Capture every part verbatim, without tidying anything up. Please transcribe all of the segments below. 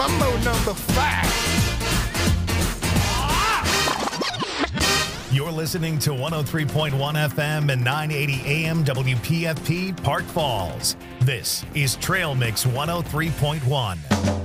Mambo number five. You're listening to one oh three point one F M and nine eighty A M W P F P Park Falls. This is Trail Mix one oh three point one.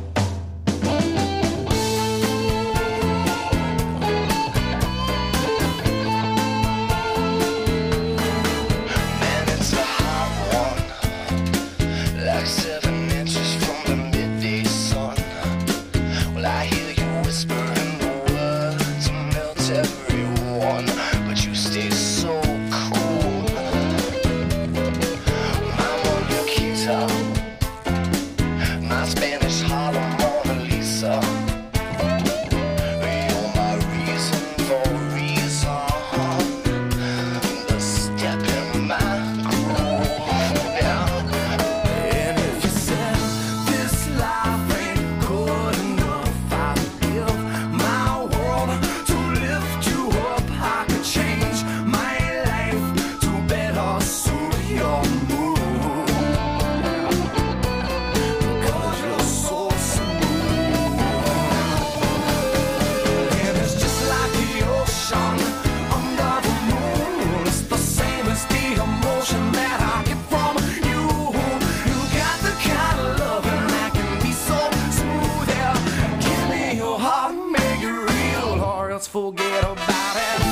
Forget about it.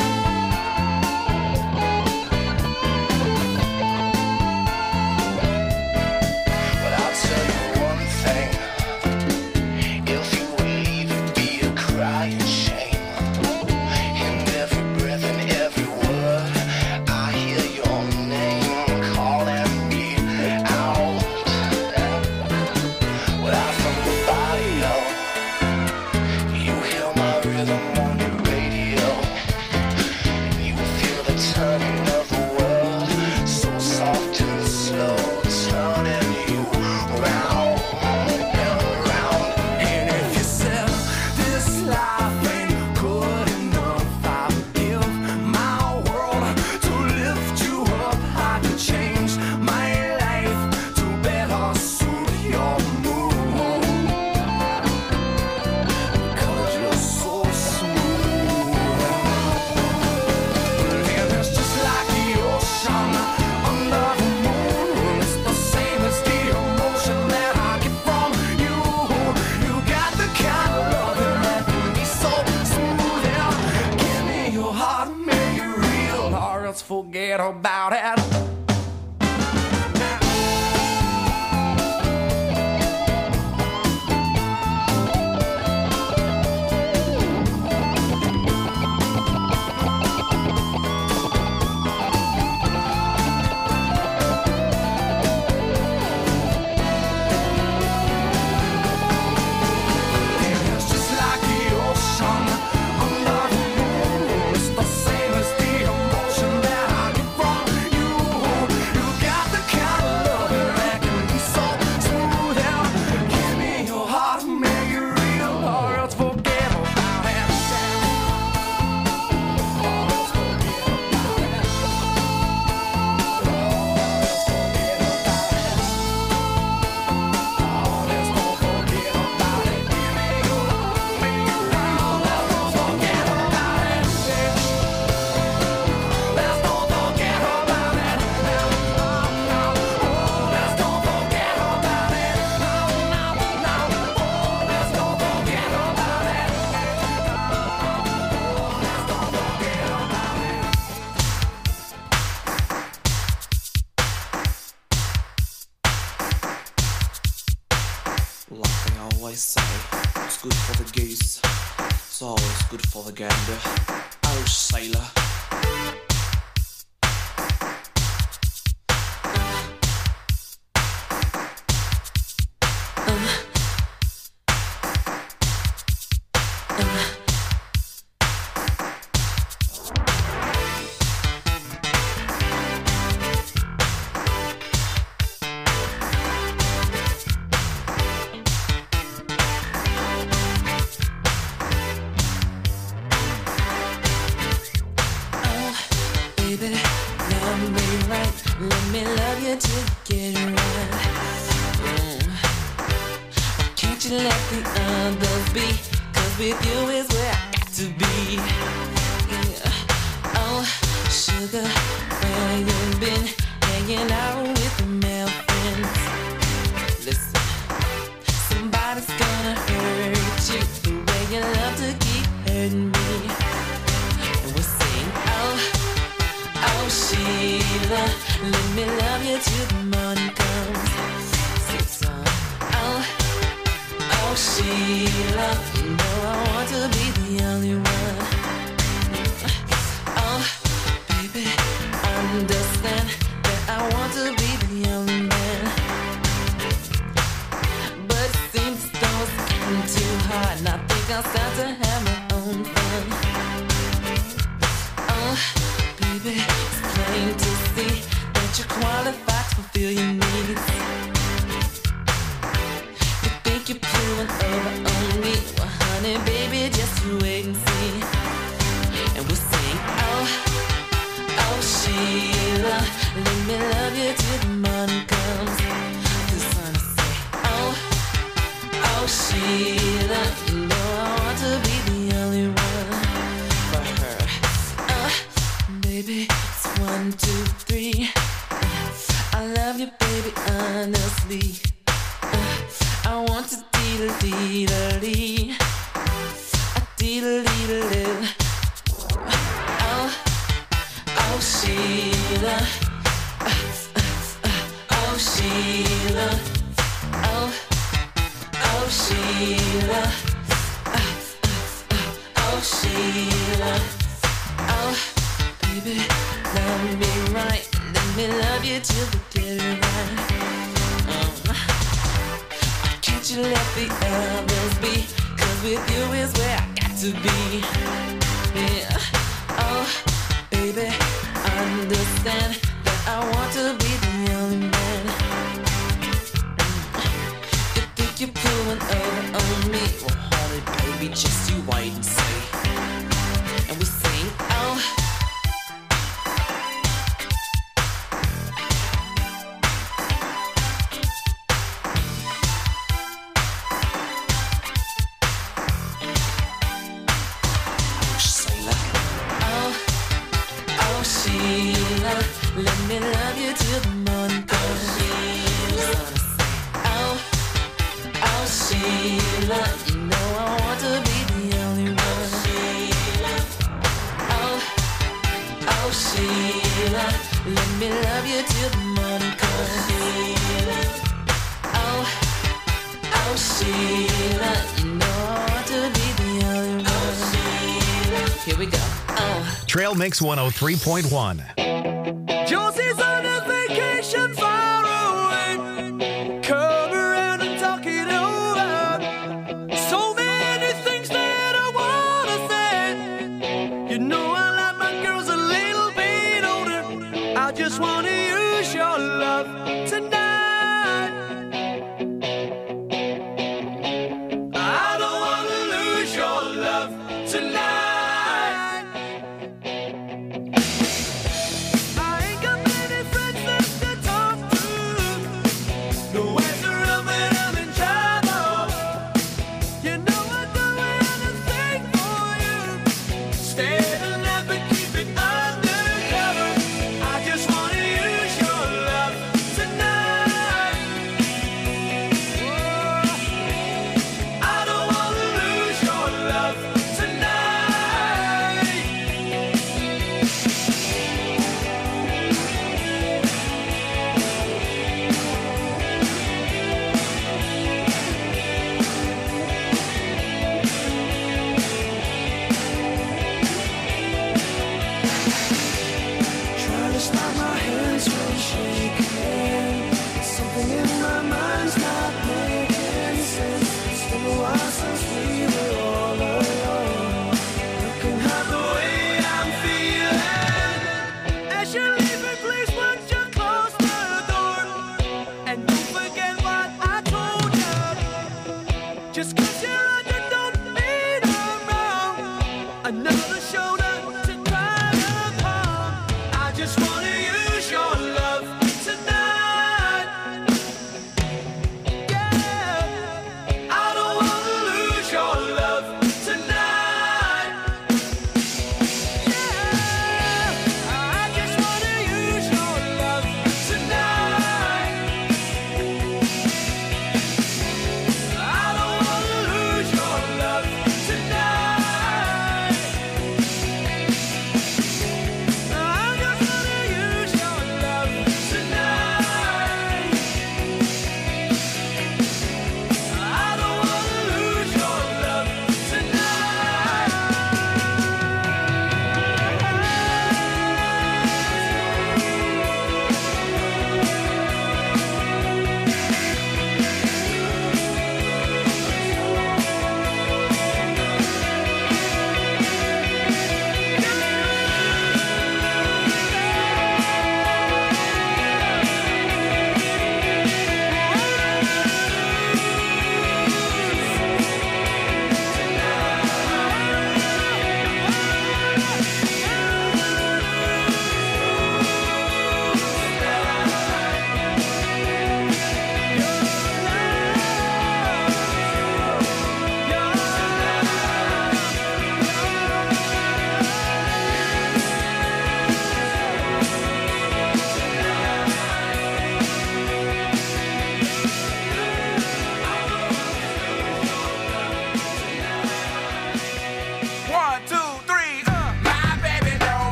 But I'll tell you one thing. If you would leave, it'd be a crying shame. In every breath and every word, I hear your name calling me out. Without somebody else, you hear my rhythm. Turning of the world, so soft and slow, turning you round and round. And if you said this life ain't good enough, I would give my world to lift you up. I could change my life to better suit your mood, because you're so smooth. Forget about it. Say it's good for the geese, it's always good for the gander. Irish sailor. you let the others be? 'Cause with you is where I got to be. Yeah. Oh, sugar, where you been? Hanging out with the male friends. Listen, somebody's gonna hurt you the way you love to keep hurting me. And we'll sing, oh, oh, Sheila, let me love you till the morning comes. Sing song, oh, oh, Sheila, you know I want to be the only one. Oh, baby, understand that I want to be the only man. But it seems as though it's getting too hard, and I think I'll start to have my own fun. Oh, baby, it's plain to see that you're qualified to fulfill your needs. You think you're pulling over on me? Well, honey, baby, just you wait and see. And we'll sing, oh, oh, Sheila, let me love you till the morning comes. The sun will say, oh, oh, Sheila, you know I want to be the only one for her. Uh, baby, it's one, two, three. I love you, baby, honestly. Uh, I want to dee-da-dee-da-dee. A dee-da-dee-da-dee. Oh, oh, Sheila. Oh, Sheila. Oh, oh, Sheila. Oh, Sheila. Oh, baby, love me right. Let me love you till we get it right. Um, can't you let the others be? 'Cause with you is where I got to be. Yeah. Oh, baby, understand that I want to be the only man. You think you're pulling over on me? Well, honey, baby, just you wait and see. And we sing, oh, Sheila, let me love you till the morning comes. Oh, oh, Sheila, you know I want to be the only one. Oh, oh, Sheila, let me love you till the morning comes. Oh, oh, Sheila, you know I want to be the only one. Here we go. Oh. Trail Mix one oh three point one. Josie's on a vacation far away. Come around and talk it over. So many things that I wanna say. You know I like my girls a little bit older. I just wanna use your love tonight. I don't wanna lose your love tonight.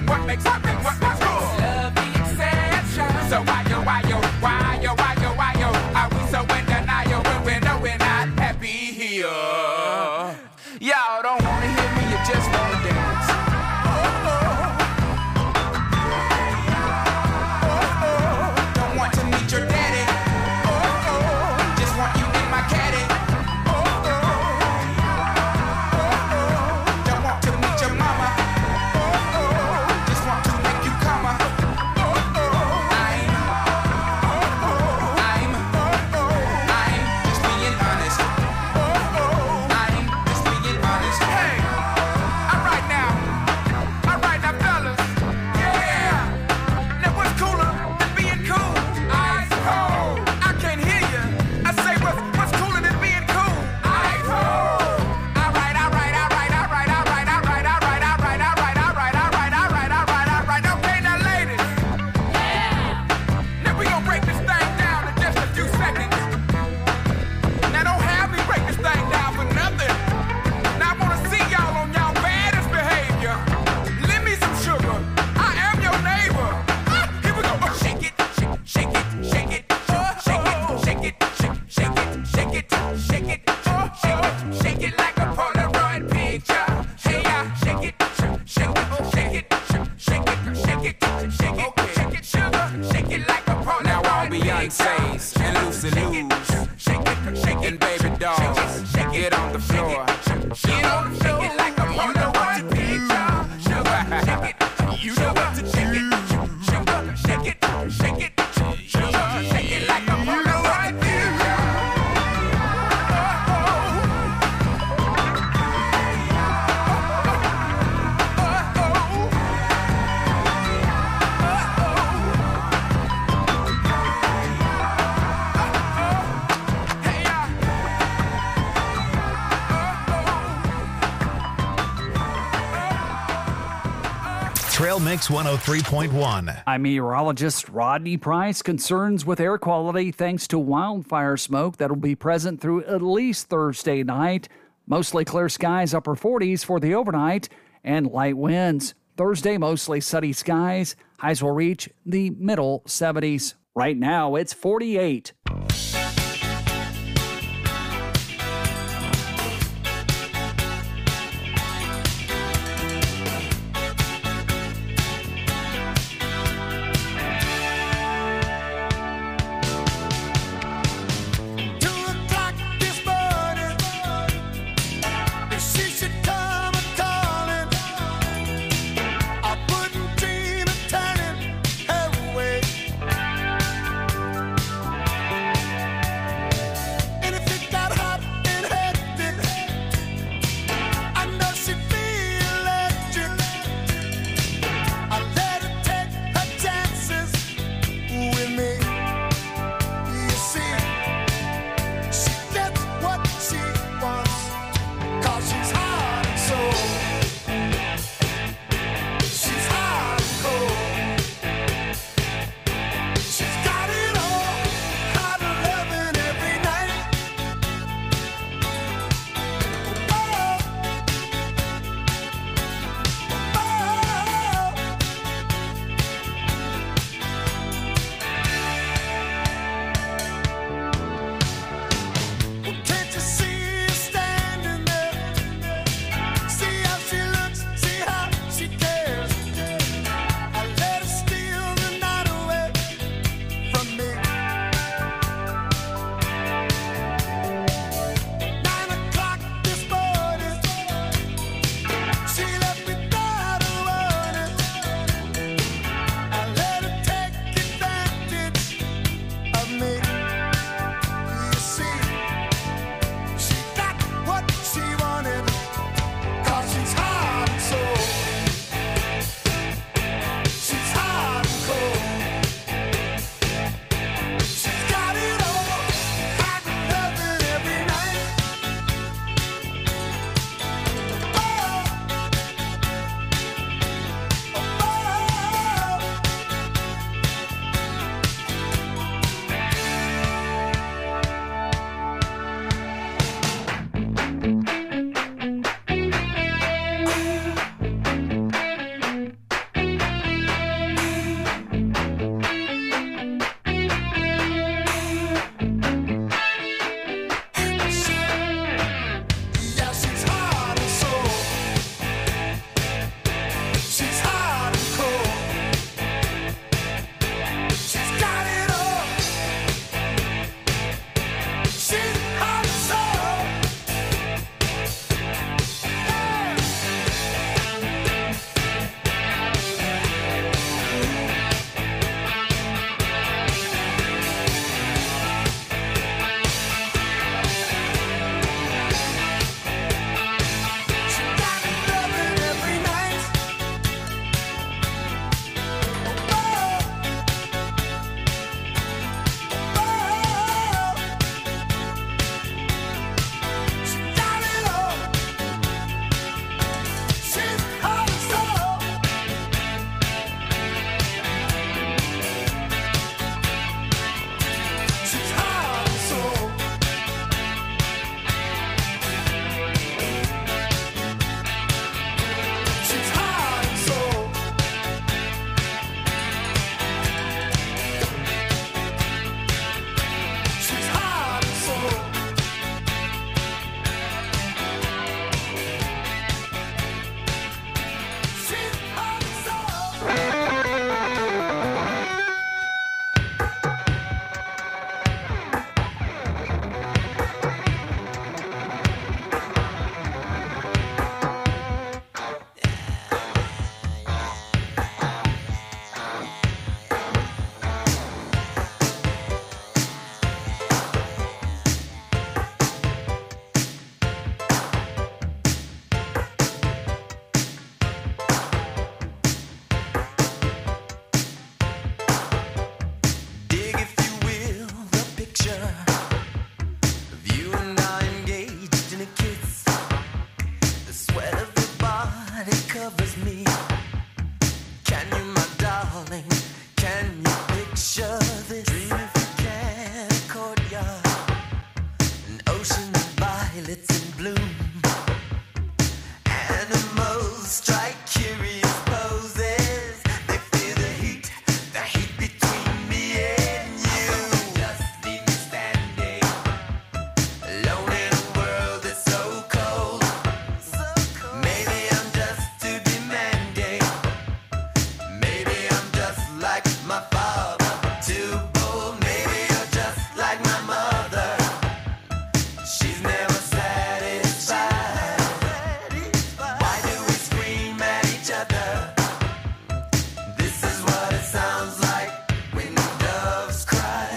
What makes happy? What makes cool? Love the exception. So why yo, why yo, why yo, why yo, why yo? Are we so in denial when we know we're not happy here? Y'all don't wanna hear me, you just wanna dance. Oh, oh. Oh, oh. Don't want to meet your daddy. Oh, oh. Just want you in my caddy. Oh, oh. Oh, oh. Don't want to meet your mama. Oh, oh. Just want to make you come. Oh, oh. I'm, oh, oh. I'm, oh, oh. I'm just being honest. Oh, oh. I'm just being honest. Hey, all right now, all right now, fellas. Yeah. Now what's cooler than being cool? Ice cold. I can't hear you. I say what's what's cooler than being cool? Ice cold. All right, all right, all right, all right, all right, all right, all right, all right, all right, all right, all right, all right, all right, all right. Okay, now, ladies. Yeah. Now we gonna break this thing down in just a few seconds. Now don't have me break this thing down for nothing. Now I wanna see y'all on y'all baddest behavior. Lend me some sugar. I am your neighbor. Ah, here we go. Oh, shake it, shake, shake it, shake it, oh, shake it, shake it, shake, shake it, shake it, shake it, oh, shake it, shake it like a Polaroid picture. Hey, yeah, shake it, shake, shake it, shake it, shake it, shake it, shake it, shake it, sugar, shake it like a Polaroid picture. Now all Beyonce's and Lucy Lou's shake it, shake it, and baby dolls, get on the floor, get on the floor like a Polaroid picture. Sugar, shake it, you know what to shake it, sugar, shake it, shake it, sugar, shake it like a Polaroid picture. Hey, yeah. Trail Mix one oh three point one. I'm meteorologist Rodney Price. Concerns with air quality thanks to wildfire smoke that'll be present through at least Thursday night. Mostly clear skies, upper forties for the overnight, and light winds. Thursday, mostly sunny skies. Highs will reach the middle seventies. Right now, it's forty-eight. Two o'clock this morning, she should come a-calling. I wouldn't dream of turning her away. love as me. Can you, my darling? Can you picture this? Dream if you can. A courtyard, an ocean of violets in bloom. Animals strike curious poses. They feel the heat, the heat between me and you. Just leave me standing alone in a world that's so cold. Maybe I'm just too demanding. Maybe I'm just like my father, too bold. Maybe you're just like my mother. She's never satisfied. Why do we scream at each other? This is what it sounds like when doves cry.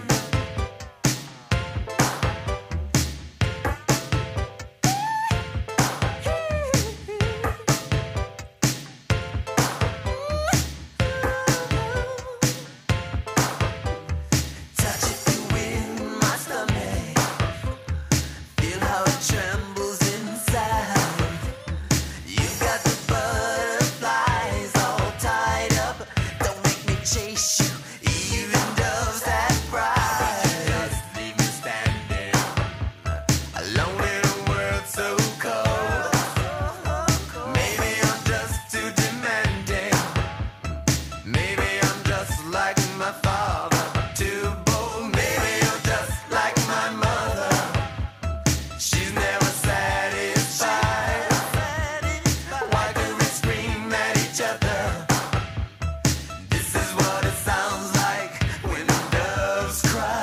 Touch it in my stomach. Feel how it trembles inside. You've got the butterflies all tied up. Don't make me chase you, even doves that fry. Just leave me standing alone in a world so cold. Maybe I'm just too demanding. Maybe I'm just like my father, too bold. Maybe you're just like my mother. She's never satisfied. Why do we scream at each other? This is what it sounds like when doves cry.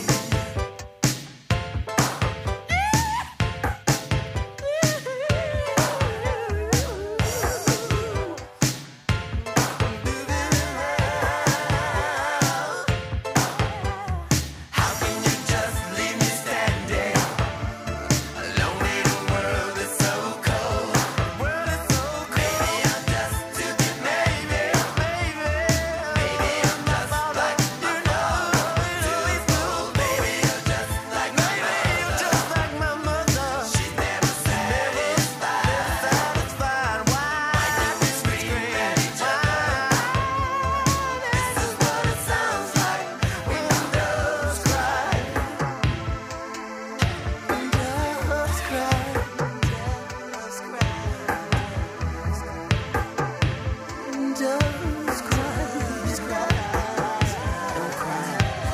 How can you just leave me standing alone in a world that's so cold? Maybe I'm just too demanding. Maybe I'm just like my father, too bold. Maybe you're just like my mother. She's never satisfied. Why do we scream at each other? This is what it sounds like when doves cry. Doves cry. Doves cry. Doves cry. Doves cry. Don't cry.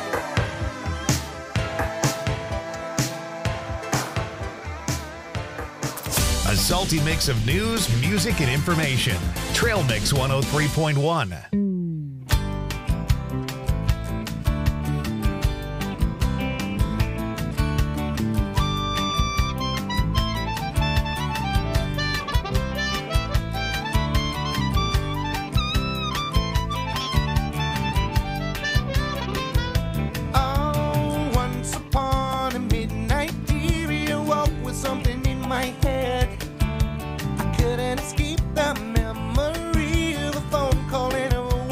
A salty mix of news, music, and information. Trail Mix one oh three point one. Oh, once upon a midnight period, woke with something in my head. I couldn't escape the memory of a phone call and a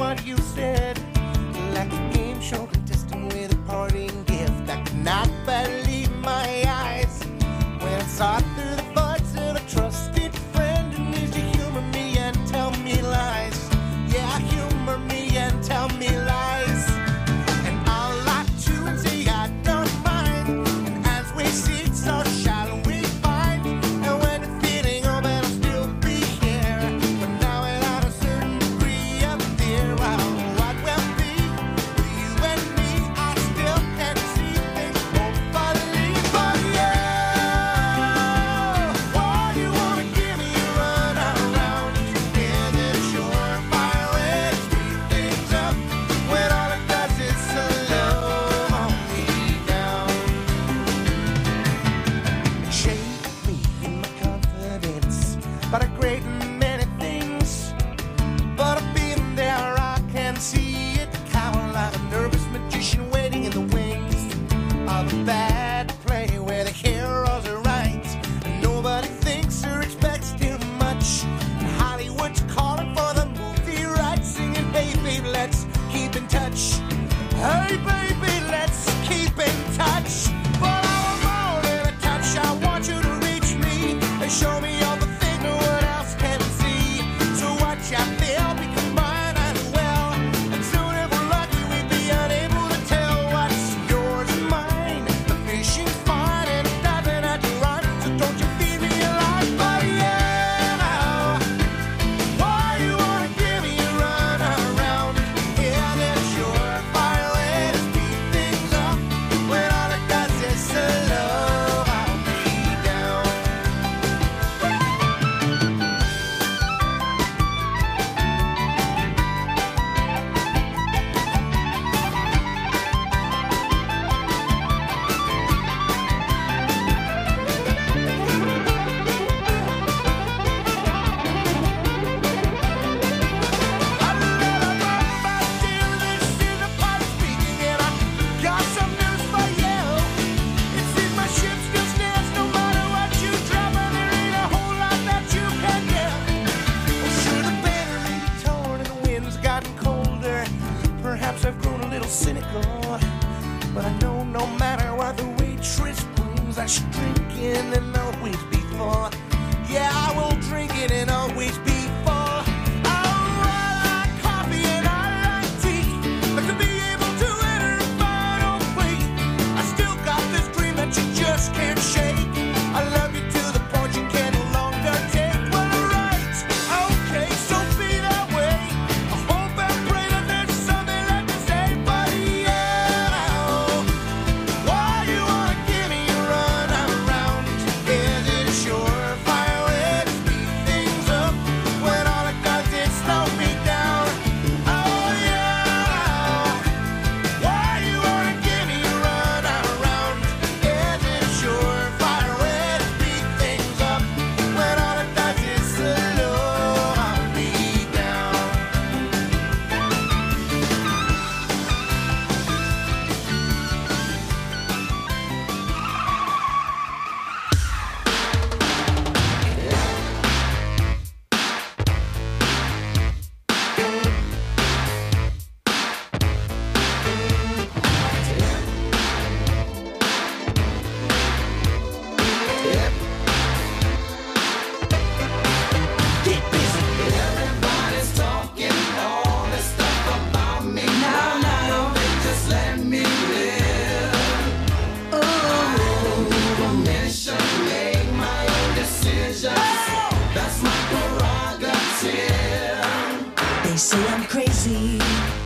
crazy.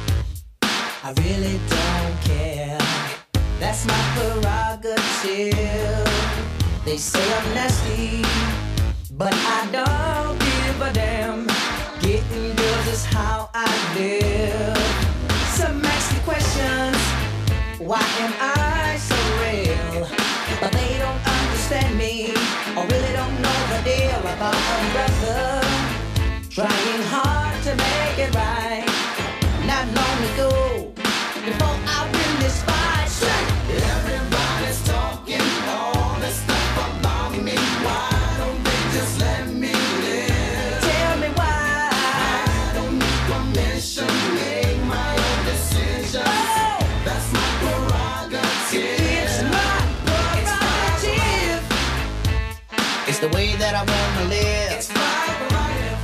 I really don't care. That's my prerogative. They say I'm nasty, but I don't give a damn. Getting girls is how I live. Some ask me questions, why am I so real? But they don't understand me, or really don't know the deal about a brother trying hard to make it right. Not long ago, before I win this fight, everybody's talking all this stuff about me. Why don't they just let me live? Tell me why. I don't need permission to make my own decisions. Oh, that's my prerogative. It's my prerogative. It's the way that I wanna live. It's my prerogative.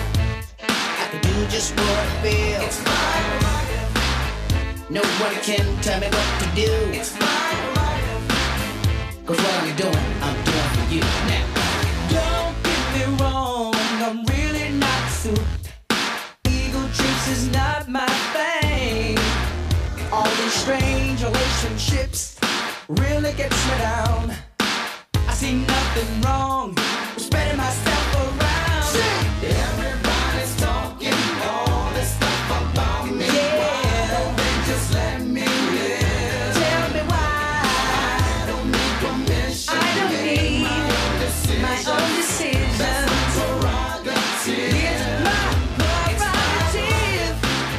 I can do just what I feel. It's my prerogative. No one can tell me what to do. It's my prerogative. Cause what I'm doing, I'm doing for you now. Don't get me wrong, I'm really not suit. Ego trips is not my thing. All these strange relationships really gets me down. I see nothing wrong with spreading myself around. Everybody's talking all this stuff about me. Yeah. Why don't they just let me live? Tell me why. I don't need permission. I don't need my own decision. My own decision. That's my prerogative. It's my prerogative.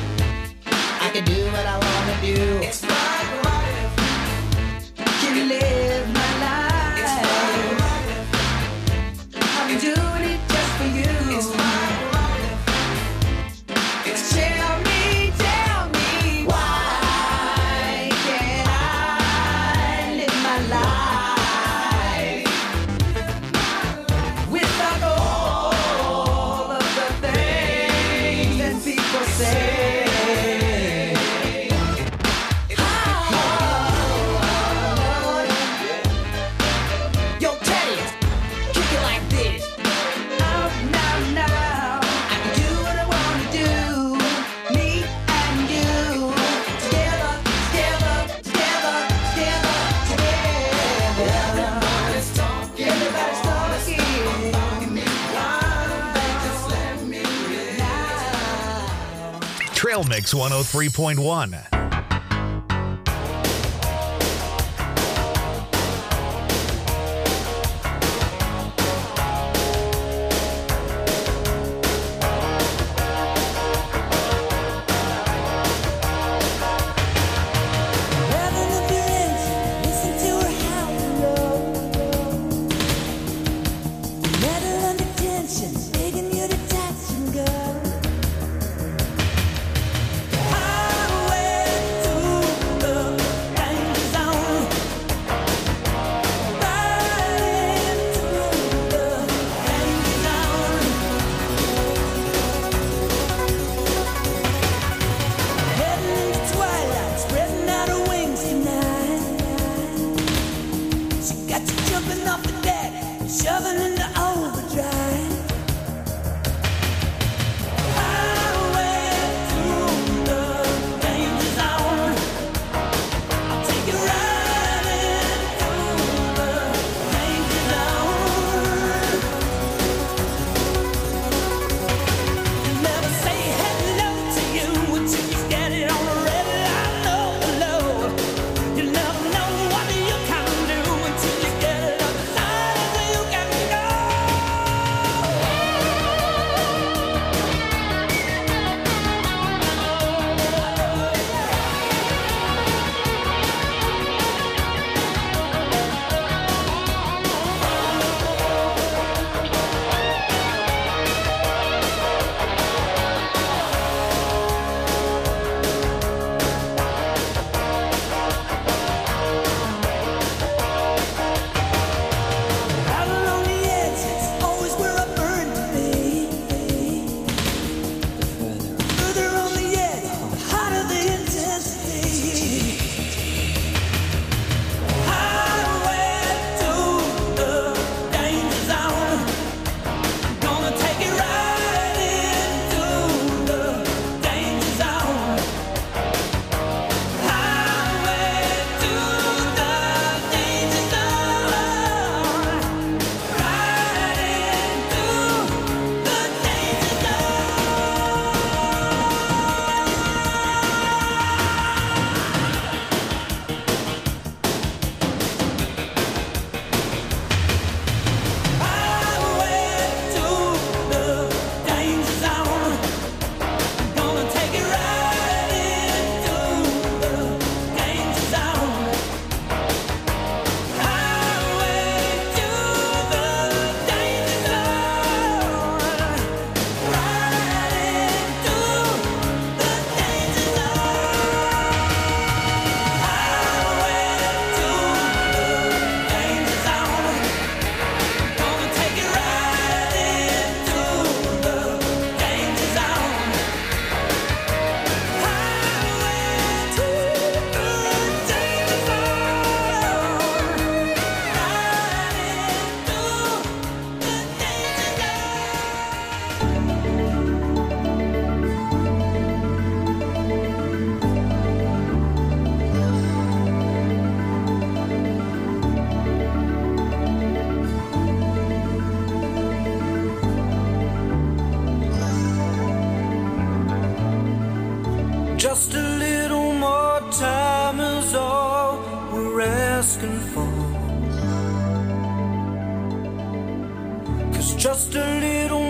I can do what I wanna do. It's my prerogative. Can live my life. It's my prerogative. I'm doing it just for you. It's my prerogative. It's tell me, tell me why can't I live my life without all of the things that people say? Yo, Teddy, kick it like this. Out now, now. I can do what I wanna do. Me and you. Together, together, together, together, together. Everybody's talking. Everybody's talking. Why don't they just let me live now? Trail Mix one oh three point one. Rather than your engine, listen to her howl and roll. Metal under tension, begging you to touch and go. Highway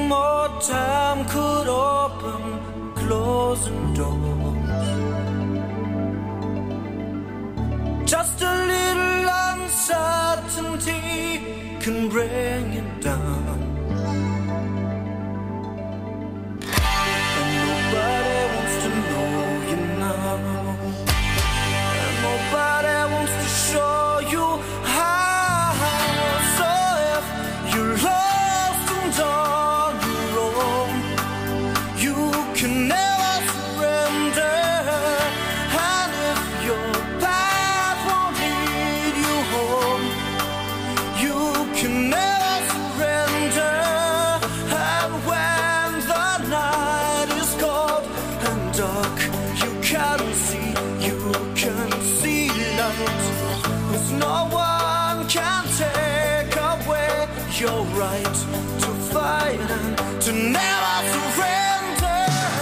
more time could open closing doors. Just a little uncertainty can bring it down. And nobody wants to know you now. And nobody wants to show you how. So if you're lost and on your own, you can never surrender. And if your path won't lead you home, you can never surrender. And when the night is cold and dark, you can see, you can see light. 'Cause no one can take away your right to fight and to never surrender.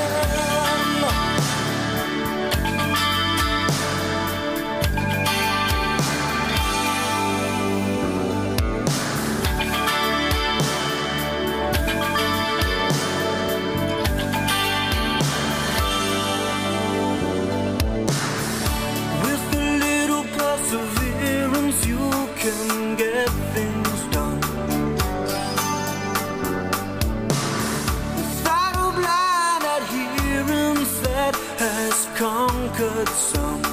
With a little perseverance, you can get things done. Without a blind adherence that has conquered some.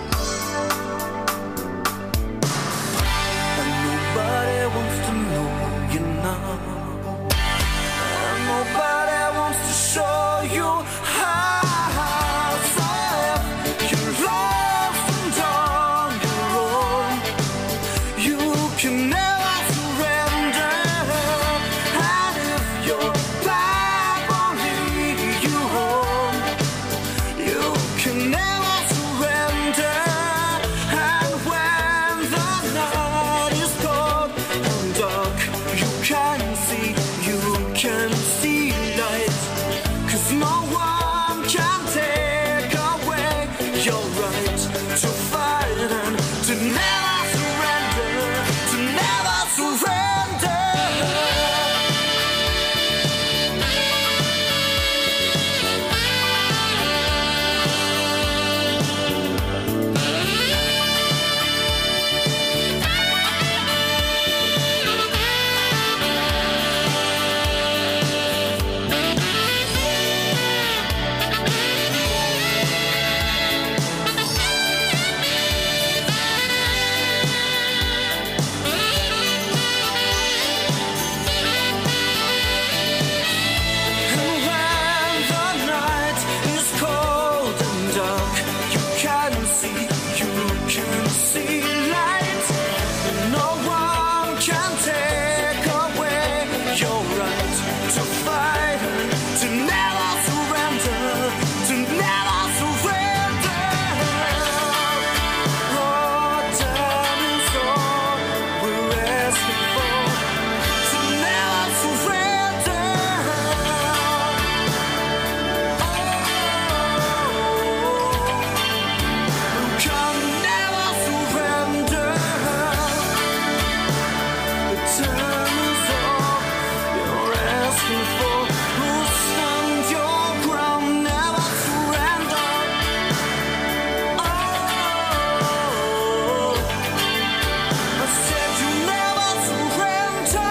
And nobody wants to know you now. And nobody wants to show you how. So if you're lost and on your own, you can never surrender. And if your path won't lead you home, you can never surrender. And when the night is cold and dark, you can see, you can see light. 'Cause no one can take away your right to fight and to never surrender, to never surrender. And when the night is cold and dark, you can see, you can see light. And no one can take away your right to fight and to never surrender, to never surrender. Oh, time is all we're asking for, to never surrender. You can never surrender. The time is all you're asking for. You stand your ground, never surrender. Oh, I said you never surrender.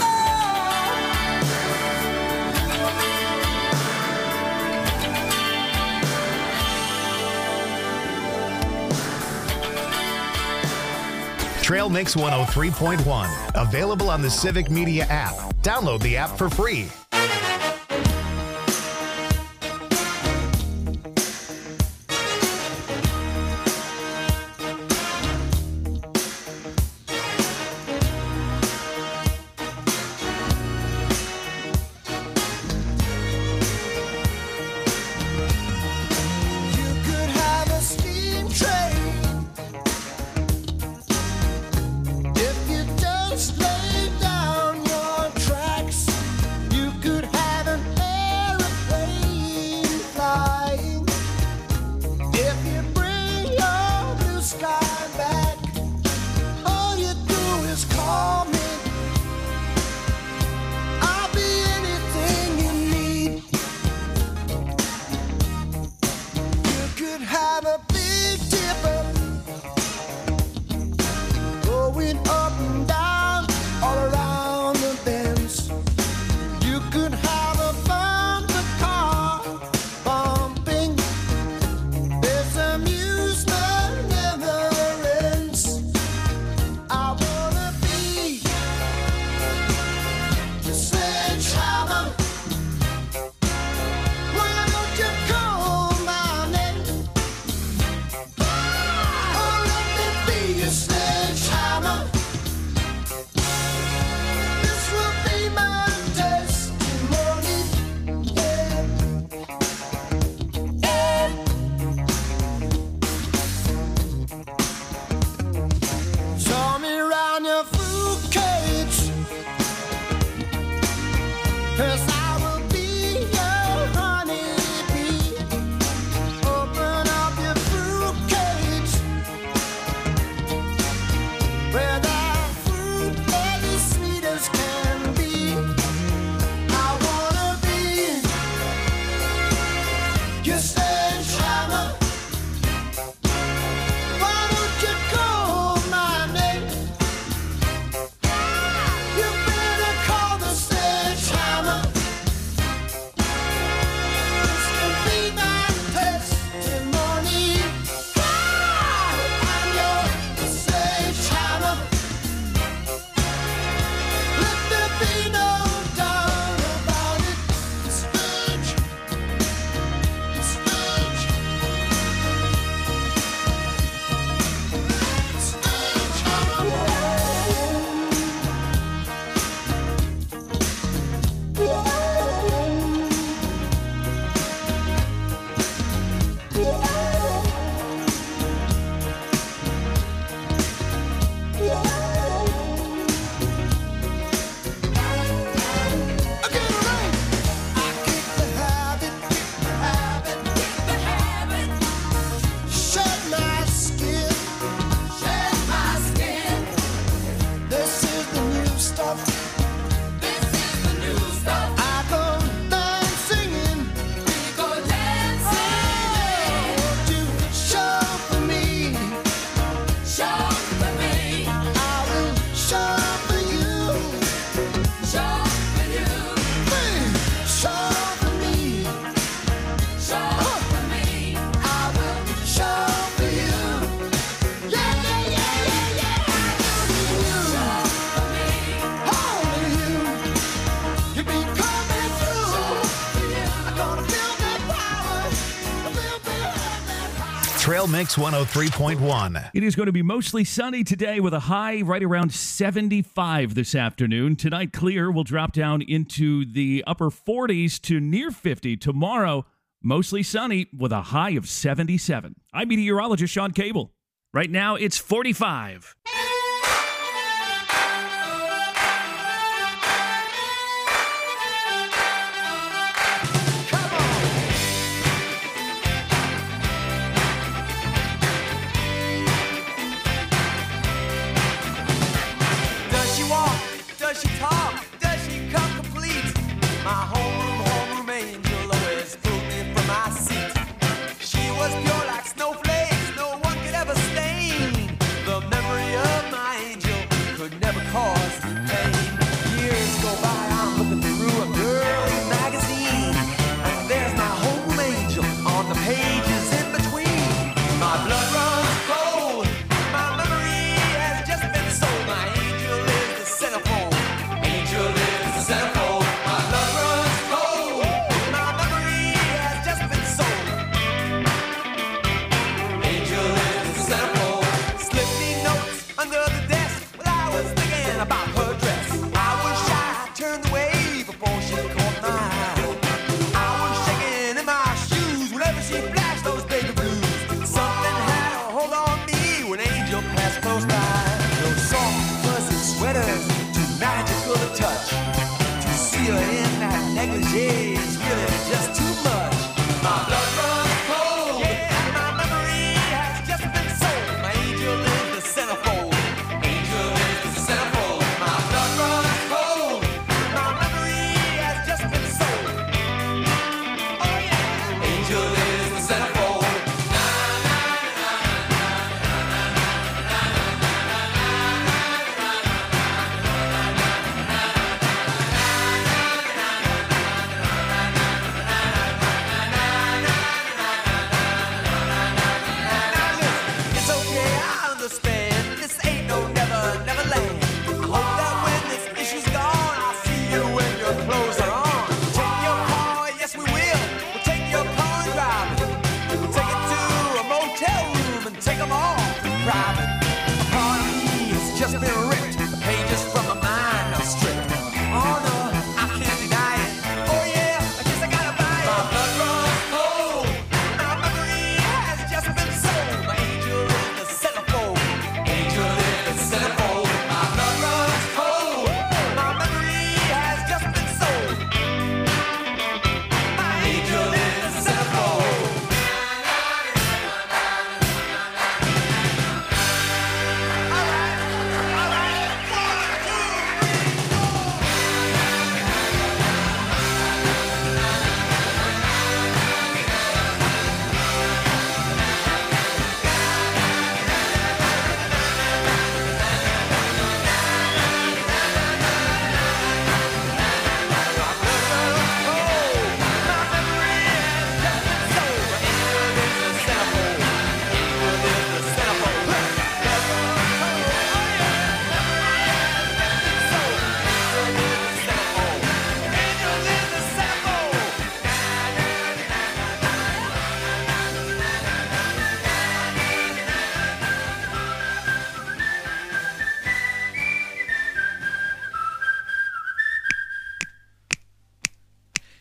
Trail Mix one oh three point one. Available on the Civic Media app. Download the app for free. You could have a steam train if you just lay down your tracks. You could have You could have a bumper car bumping. This amusement never ends. I wanna be your sledgehammer. Why don't you call my name? Oh, let me be your sledgehammer. This will be my testimony. Yeah. Show me around your fruit cage, 'cause I will be your honeybee. Open up your fruit cage, where the fruit is as sweet as can be. I wanna be your sledgehammer. Why don't you call my name? You better call the sledgehammer. This will be my testimony. I'm your sledgehammer. Let there be no doubt about it. Sledge, sledge, Trail Mix one oh three point one. It is going to be mostly sunny today with a high right around seventy-five this afternoon. Tonight, clear will drop down into the upper forties to near fifty. Tomorrow, mostly sunny with a high of seventy-seven. I'm meteorologist Sean Cable. Right now, it's forty-five. Does she walk? Does she talk? Does she come complete? My homeroom, homeroom angel always pulled me from my seat. She was pure like snowflakes, no one could ever stain. The memory of my angel could never cause pain. Years go by, I'm looking through a girly magazine, and there's my homeroom angel on the pages in between. My blood runs cold, my memory has just been sold. My angel is the centerfold, angel is the centerfold. My blood runs cold, my memory has just been sold. Angel is the centerfold. Slip me notes under the desk while I was thinking about her dress. I was shy, turned away before she caught my eye. I was shaking in my shoes whenever she flashed those baby blues. Something had a hold on me when Angel passed close by. Those soft, fuzzy sweaters, too magical to touch. To see her in that negligee is really just too much. My blood runs cold, yeah, my memory has just been sold. My angel is the centerfold, angel is the centerfold. My blood runs cold, my memory has just been sold. Oh yeah, angel is the centerfold.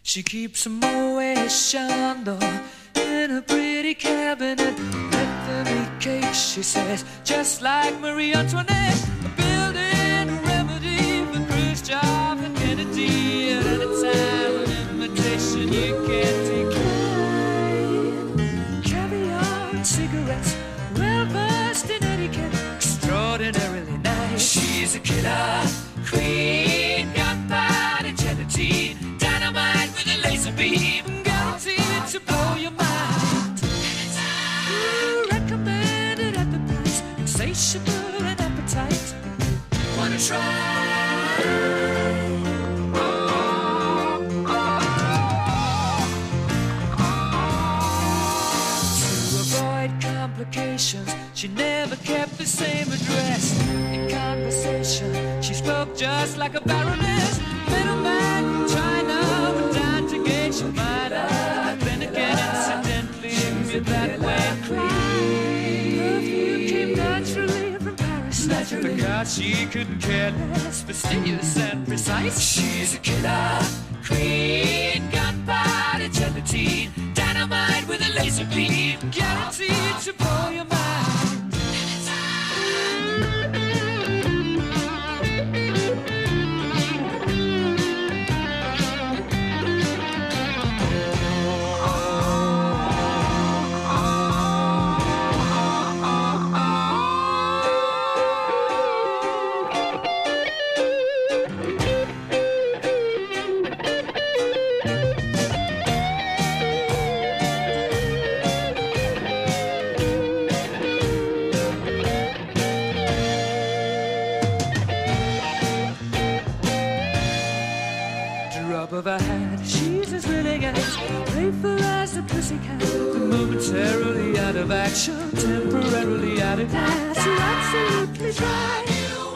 She keeps a Moet Chandon in a pretty cabinet. Let them eat cake, she says, just like Marie Antoinette. Building a remedy for Khrushchev and Kennedy. At any time, an invitation you can't decline. Caviar and cigarettes, well versed in etiquette, extraordinarily nice. She's a killer queen, gunpowder gelatine, dynamite with a laser beam, guaranteed to blow your mind. Ooh, recommended at the price, insatiable and appetite. Wanna try? To avoid complications, she never kept the same address. In conversation, she spoke just like a baroness. Middleman from China went down to gauge your might have been again incidentally with that way clean. Perfume came naturally from Paris. Naturally. Because she couldn't care less, fastidious and precise. She's a killer queen, gunpowder gelatine, dynamite with a laser beam, guaranteed to blow your mind. Of her hat, she's as willing as playful as a pussycat, momentarily out of action, temporarily out of gas. You're absolutely right.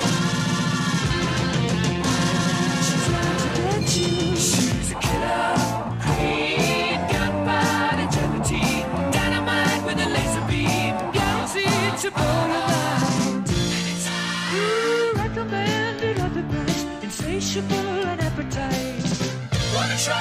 She's out to get you. She's a killer queen, gunpowder gelatine, dynamite with a laser beam, guaranteed to blow your mind. Ooh, recommended at the price, insatiable and appetite. Wanna try?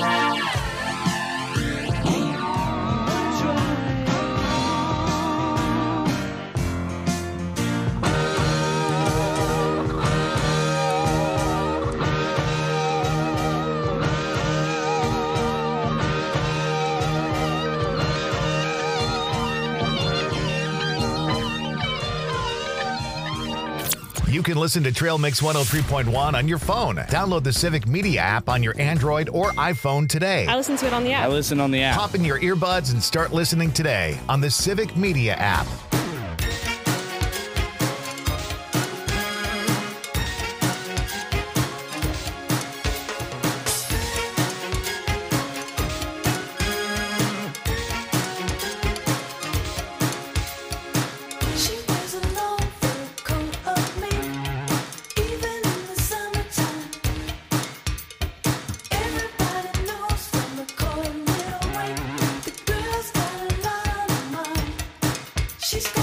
You can listen to Trail Mix one oh three point one on your phone. Download the Civic Media app on your Android or iPhone today. I listen to it on the app. I listen on the app. Pop in your earbuds and start listening today on the Civic Media app. She wears a long fur coat of me, even in the summertime. Everybody knows from the cold little way, the girl's got a lot of mind. She's got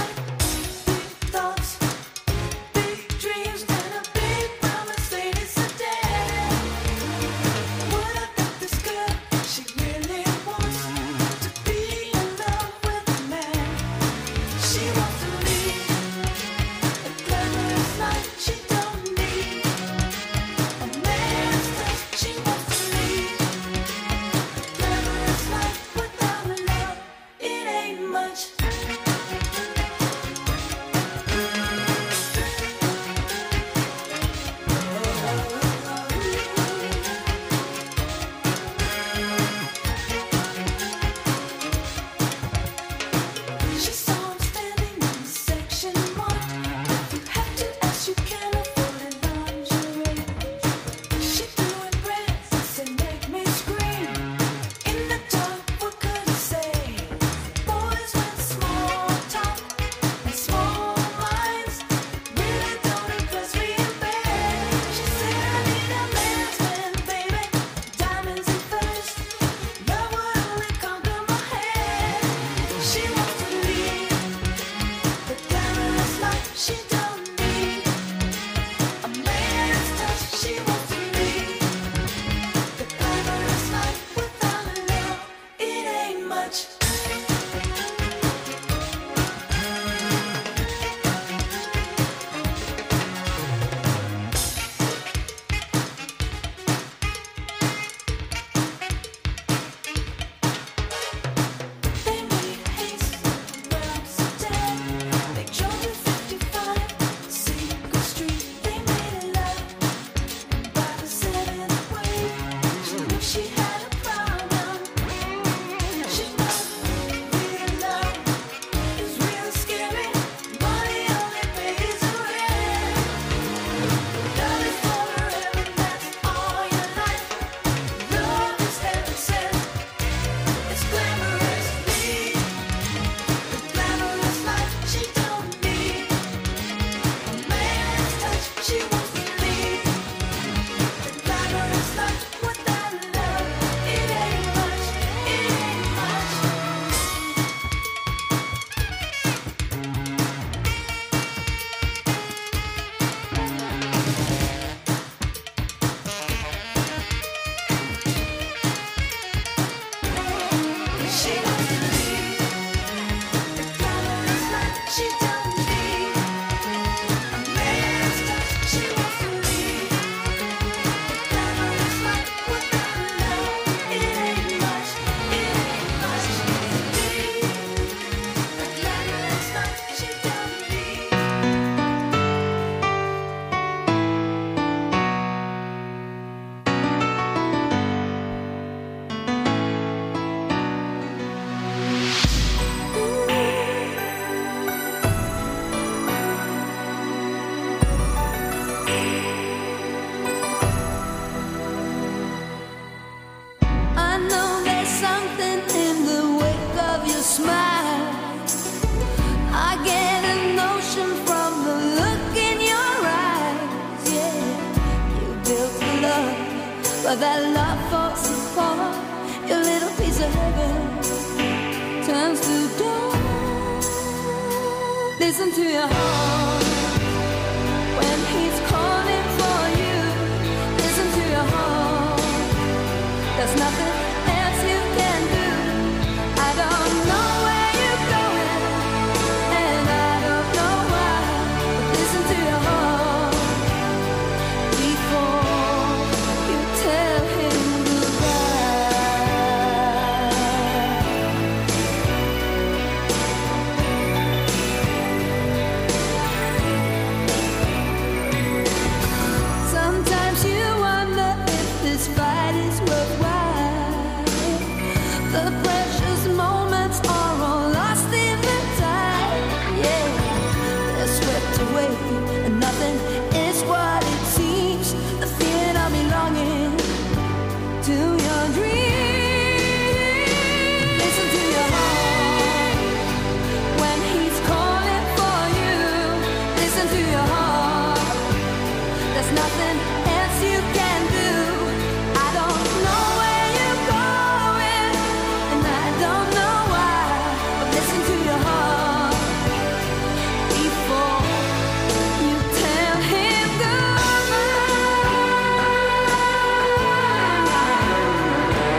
But that love falls apart. Your little piece of heaven turns to dawn. Listen to your heart when he's calling for you. Listen to your heart. There's nothing else you can do. I don't know where you're going, and I don't know why. But listen to your heart before you tell him goodbye. Sometimes you wonder if this fight is worthwhile. The precious moments are all lost in the tide. Yeah, they're swept away, and nothing is what it seems. The feeling of belonging to your dreams. Listen to your heart when he's calling for you. Listen to your heart. There's nothing else you can do. I don't know where you're going, and I don't know why. But listen to your heart before you tell him goodbye.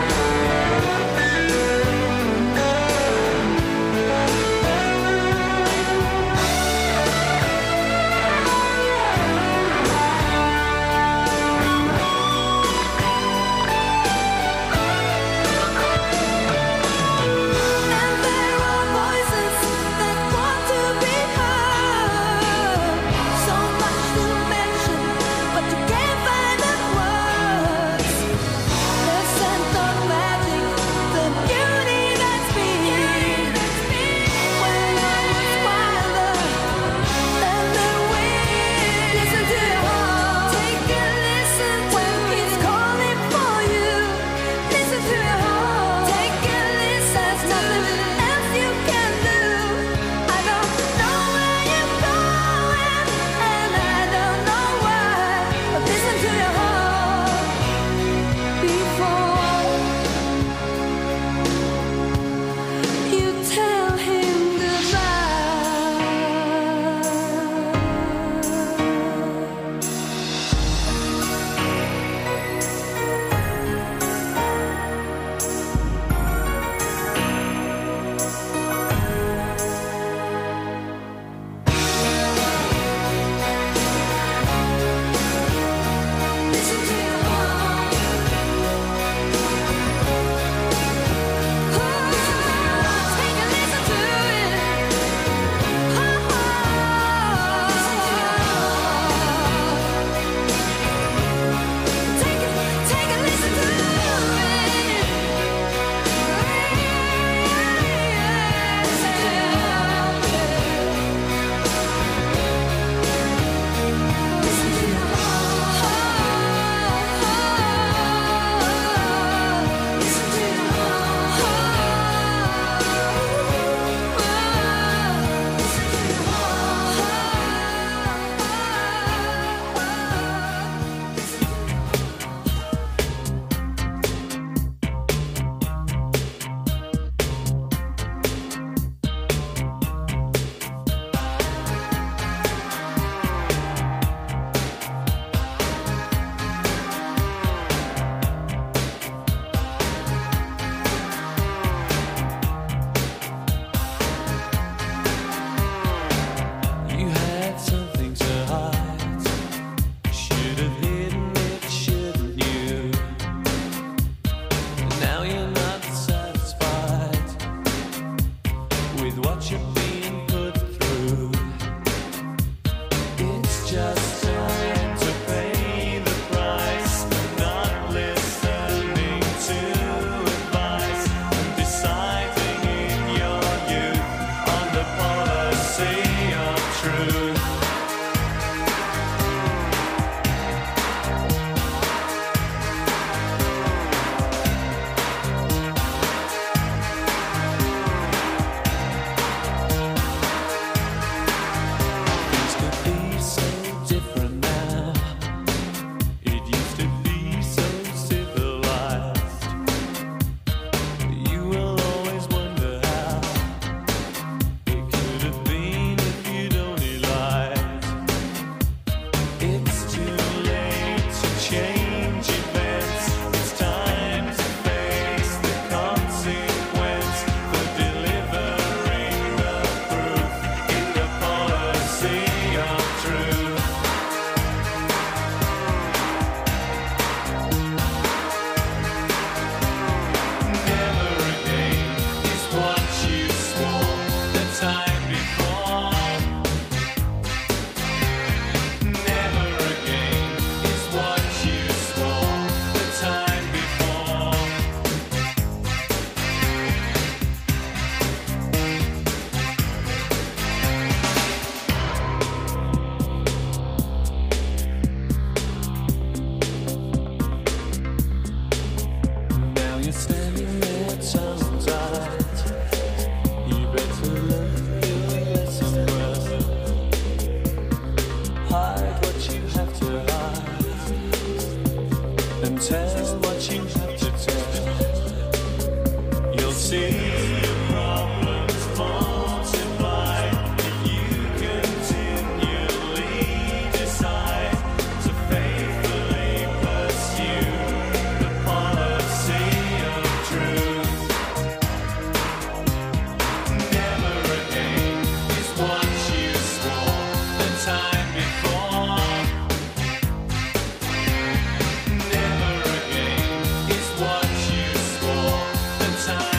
you're standing there tongue-tied, you better learn your lesson well. Hide what you have to hide, and tell what you have to tell. You'll see your problems multiply if you continually decide to faithfully pursue the policy of truth. Never again is what you swore the time before. Never again is what you swore the time